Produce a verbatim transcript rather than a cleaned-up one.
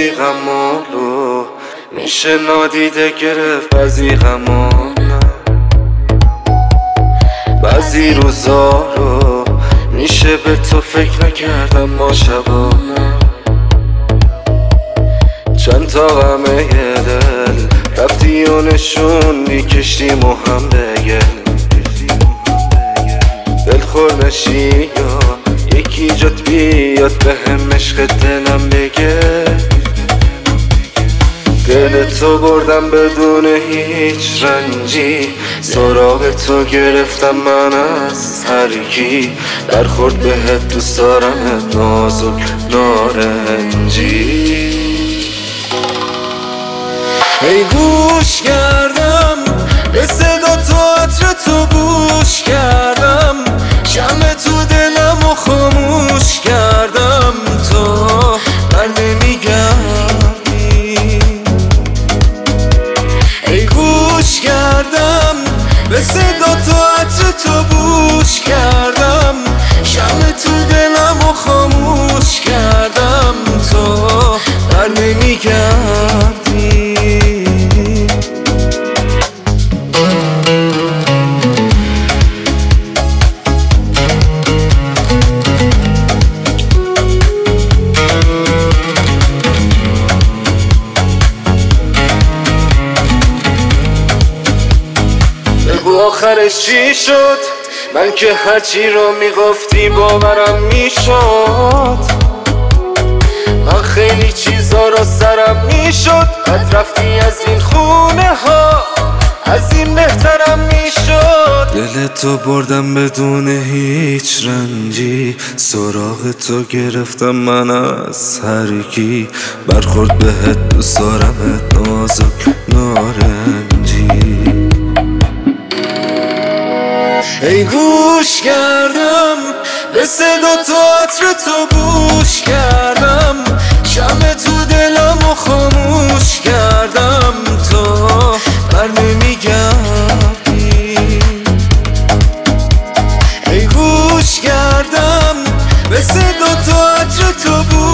بعضی غمارو میشه نادیده گرفت، بعضی غمارو بعضی روزا رو میشه به تو فکر نکردم ما شبانه. چند تا غمه دل رفتی و نشوندی، کشتیم و هم بگل دلخور نشی یا یکی جات بیاد به هم عشق دلم بگه. دل تو بردم بدون هیچ رنجی، سراغ تو گرفتم من از هر کی، برخورد بهت دوست دارم نازک نارنجی. ای گوش کردم به صدا تو، عطر تو بوش کردم، شمع تو دلم و خاموش کردم، تو بر نمیگردی. ای گوش کردم به صدا تو، عطر تو بوش کردم، شمع تو دلم و خاموش کردم، تو بر نمیگردی. آخرش چی شد؟ من که هرچی رو میگفتی باورم میشد، من خیلی چیزا رو سرم میشد، بعد رفتی از این خونه ها، از این بهترم میشد. دل تو بردم بدون هیچ رنجی، سراغ تو گرفتم من از هر کی، برخورد بهت دوست دارمت نازک نارنجی. ای گوش کردم به صدا تو، عطر تو بوش کردم، شمع تو دلم و خاموش کردم، تو بر نمیگردی. ای گوش کردم به صدا تو، عطر تو بوش